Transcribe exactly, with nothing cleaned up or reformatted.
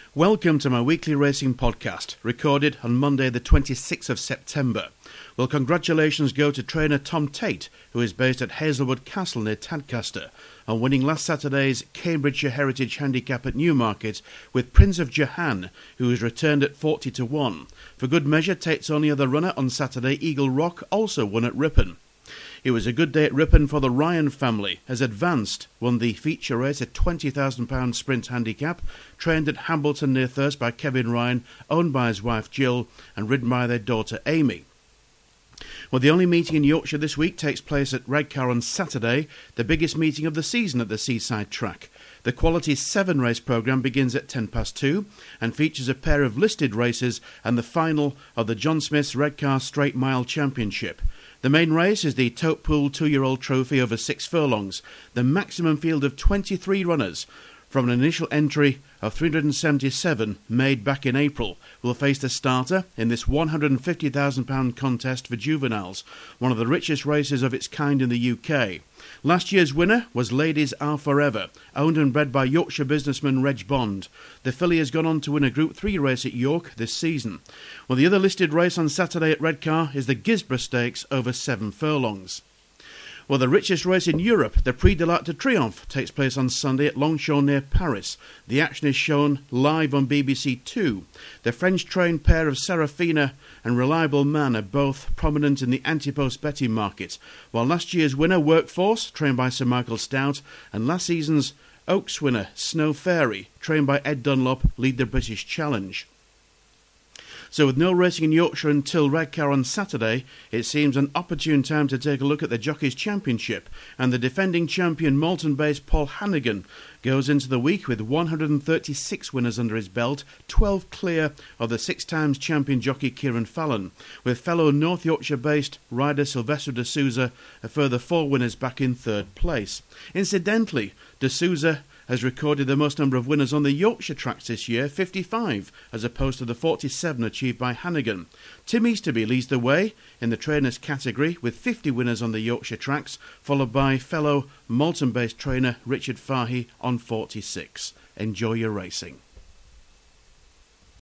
Welcome to my weekly racing podcast, recorded on Monday the twenty-sixth of September. Well, congratulations go to trainer Tom Tate, who is based at Hazelwood Castle near Tadcaster, on winning last Saturday's Cambridgeshire Heritage Handicap at Newmarket with Prince of Jahan, who was returned at forty to one. For good measure, Tate's only other runner on Saturday, Eagle Rock, also won at Ripon. It was a good day at Ripon for the Ryan family, as Advanced won the feature race at twenty thousand pounds sprint handicap, trained at Hambleton near Thirst by Kevin Ryan, owned by his wife Jill, and ridden by their daughter Amy. Well, the only meeting in Yorkshire this week takes place at Redcar on Saturday, the biggest meeting of the season at the Seaside Track. The Quality seven race programme begins at ten past two and features a pair of listed races and the final of the John Smith's Redcar Straight Mile Championship. The main race is the Totepool two-year-old trophy over six furlongs. The maximum field of twenty-three runners, from an initial entry of three hundred seventy-seven made back in April, will face the starter in this one hundred fifty thousand pounds contest for juveniles, one of the richest races of its kind in the U K. Last year's winner was Ladies Are Forever, owned and bred by Yorkshire businessman Reg Bond. The filly has gone on to win a Group three race at York this season. Well, the other listed race on Saturday at Redcar is the Gisborough Stakes over seven furlongs. Well, the richest race in Europe, the Prix de l'Arc de Triomphe, takes place on Sunday at Longchamp near Paris. The action is shown live on B B C Two. The French-trained pair of Serafina and Reliable Man are both prominent in the anti-post betting market, while last year's winner, Workforce, trained by Sir Michael Stout, and last season's Oaks winner, Snow Fairy, trained by Ed Dunlop, lead the British Challenge. So with no racing in Yorkshire until Redcar on Saturday, it seems an opportune time to take a look at the Jockeys' Championship, and the defending champion Malton-based Paul Hannigan goes into the week with one hundred thirty-six winners under his belt, twelve clear of the six times champion jockey Kieran Fallon, with fellow North Yorkshire-based rider Sylvester de Souza a further four winners back in third place. Incidentally, de Souza has recorded the most number of winners on the Yorkshire tracks this year, fifty-five, as opposed to the forty-seven achieved by Hannigan. Tim Easterby leads the way in the trainers category with fifty winners on the Yorkshire tracks, followed by fellow Malton-based trainer Richard Fahey on forty-six. Enjoy your racing.